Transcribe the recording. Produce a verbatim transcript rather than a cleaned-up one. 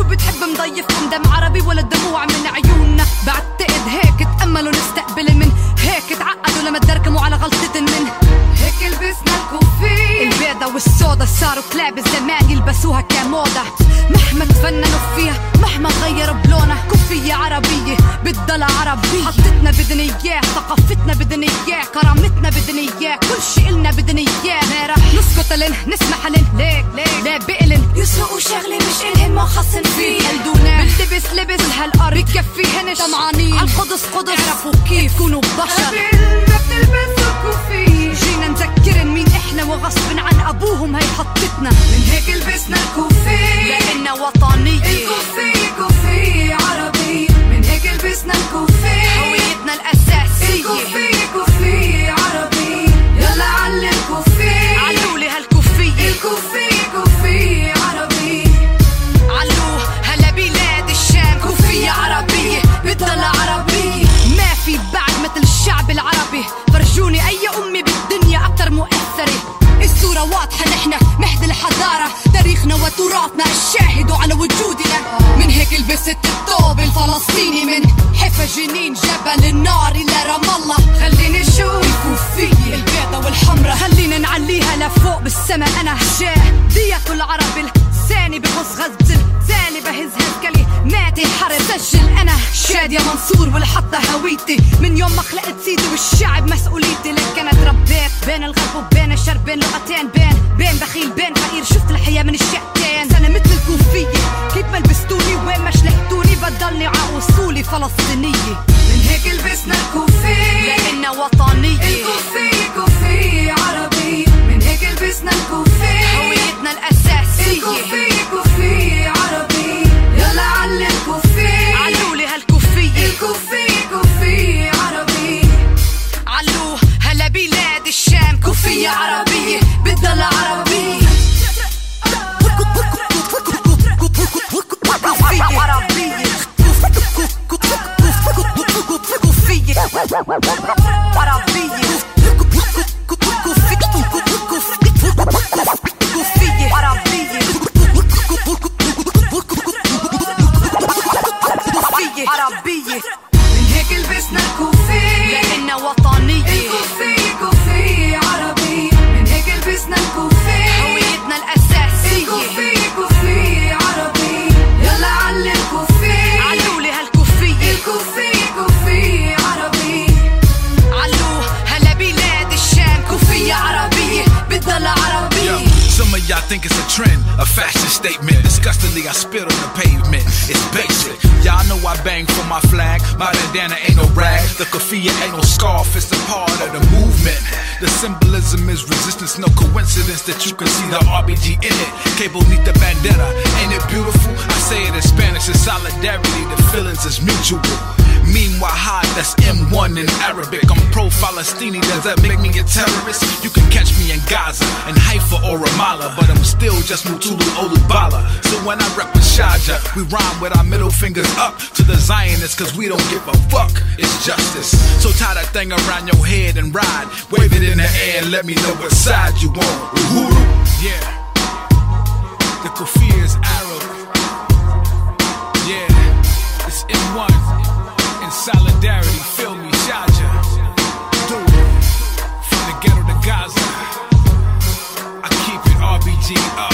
شو بتحب مضيفكم دم عربي ولا دموع من عيوننا؟ بعتقد هيك تأملوا نستقبل من هيك تعقدوا لما تدركموا على غلطة من هيك لبسنا الكوفية البيضة والسودا صاروا كلاب الزمان يلبسوها كموضة مهما تفننوا فيها مهما غيروا بلونها كوفية عربية بتضل عربية حطتنا بدنا اياه ثقافتنا بدنا اياه كرامتنا بدنا اياه كل شي إلنا بدنا اياه ما رح نسكت لن نسمح لن ليك ليك لا بقلن يسرقوا شغلة مش إلهن ما خصن فيه قلدونا بلتبس لبس هالأرض بكفيهنش طمعانين عالقدس قدس عرفوا كيف كونوا بشر قبل ما بتلبسوا كوفية جينا نذكرن مين احنا وغصب عن ابوهم هي حطتنا من هيك لبسنا الكوفية لأننا وطنية الكوفية كوفية عربية من هيك لبسنا الكوفية هويتنا الأساسية الكوفية كوفية عربية يلا علي الكوفية علولي هالكوفية الكوفية كوفية عربية علو هلا بلاد الشام كوفية عربية بتضل عربية ما في بعد مثل الشعب العربي فرجوني أي أمي بالدنيا أكتر مؤثرة الصورة واضحة نحنا مهد الحضارة تاريخنا وتراثنا الشاهد على وجودنا من هيك لبست الثوب الفلسطيني من حفا جنين جبل النار إلى رام الله خلينا نشوف الكوفية البيضة والحمرة خلينا نعليها لفوق بالسما أنا شاه دية العرب الثاني بخص غزة الزاني بهز هالكلماتي حرب سجل أنا شادية منصور والحطة هويتي من يوم ما خلقت سيدي والشعب مسؤوليتي لك أنا تربيت بين الغرب وبين الشرق بين لغتين بين بين بخيل بين فقير شفت الحياة من الشقتين أنا مثل الكوفية كيف ما لبستوني وين ما شلحتوني بضلني عاوصولي فلسطينية من هيك لبسنا الكوفية لأننا وطنية الكوفية كوفية عربية من هيك لبسنا الكوفية هويتنا الأساسية الكوفية كوفية عربية يلا علي الكوفية علولي هالكوفية الكوفية كوفية عربية علو هلا بلاد الشام كوفية عربية بتضل عربية كوفية عربية كوفية عربية كوفية عربية عربية من هيك لبسنا الكوفية لأننا وطنية الكوفية كوفية عربية من هيك لبسنا الكوفية هويتنا الأساسية الكوفية كوفية عربية يلا علي الكوفية علولي هالكوفية الكوفية كوفية عربية علو هلا بلاد الشام كوفية عربية بتضل عربية. Some of y'all think it's a trend, a fashion statement. Disgustingly, I spit on the pavement. It's basic. Y'all know I bang for my flag. My bandana ain't no rag. The keffiyeh ain't no scarf. It's a part of the movement. The symbolism is resistance. No coincidence that you can see the R B G in it. Que bonita bandera. Ain't it beautiful? I say it in Spanish. It's solidarity. The feelings is mutual. Meanwhile, high, that's M one in Arabic. I'm pro-Falastini, does that make me a terrorist? You can catch me in Gaza, in Haifa or Ramallah, but I'm still just Mutulu Olubala. So when I rep with Shaja, we rhyme with our middle fingers up to the Zionists, cause we don't give a fuck, it's justice. So tie that thing around your head and ride, wave it in the air and let me know what side you on. Uhuru. Yeah, the keffiyeh is Arab. Yeah, it's M one. In solidarity, feel me, Shaja. Do it. From the ghetto to Gaza, I keep it R B G up.